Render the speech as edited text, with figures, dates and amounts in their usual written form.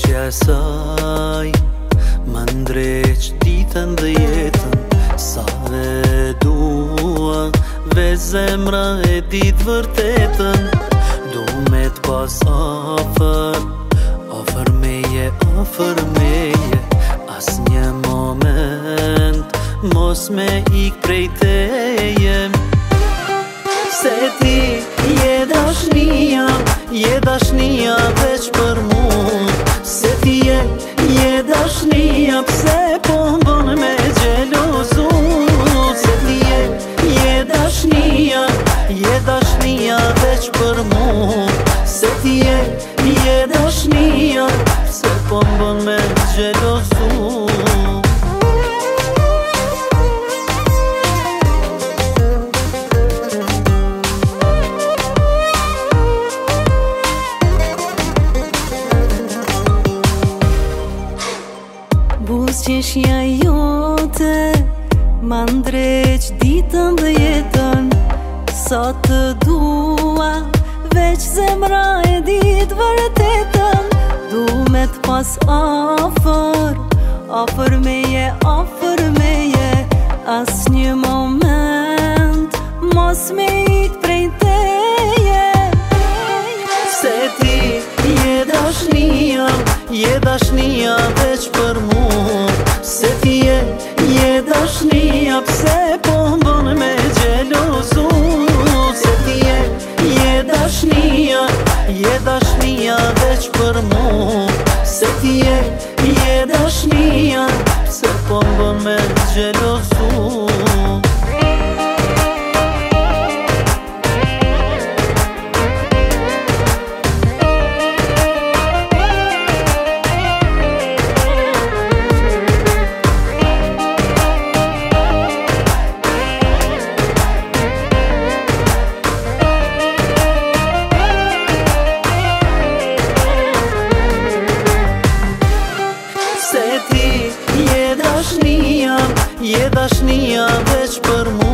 Dashja saj më ndreq ditën dhe jetën. Sa ve dua, ve zemra e dit vërtetën. Du me t'pas afer meje, as një moment mos me ik prej teje. Se ti je dashnia veç për mu. Se ti je dashnia, pse po mbon me gjelozu. Se ti je dashnia veç për mu. Se ti je dashnia, pse po mbon me gjelozu. Buzëqeshja jote ma ndreq ditën dhe jetën. Sa të dua, veç zemra e dit vërtetën. Du me t'pas afer meje, as një moment mos me ik prej teje. Se ti je dashnia veç për mu. Se ti je dashnia, pse po mbon me gjelozu. Se ti je dashnia veç për mu. Se ti je dashnia, pse po mbon me gjelozu. Je dashnia veç për mu.